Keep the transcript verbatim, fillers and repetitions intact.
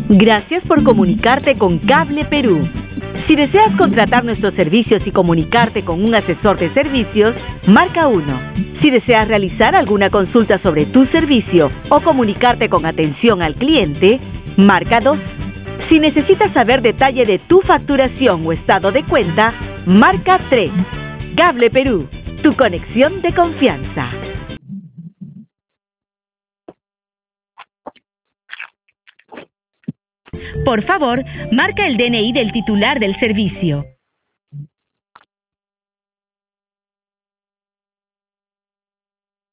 Gracias por comunicarte con Cable Perú. Si deseas contratar nuestros servicios y comunicarte con un asesor de servicios, marca uno. Si deseas realizar alguna consulta sobre tu servicio o comunicarte con atención al cliente, marca dos. Si necesitas saber detalle de tu facturación o estado de cuenta, marca tres. Cable Perú, tu conexión de confianza. Por favor, marca el D N I del titular del servicio.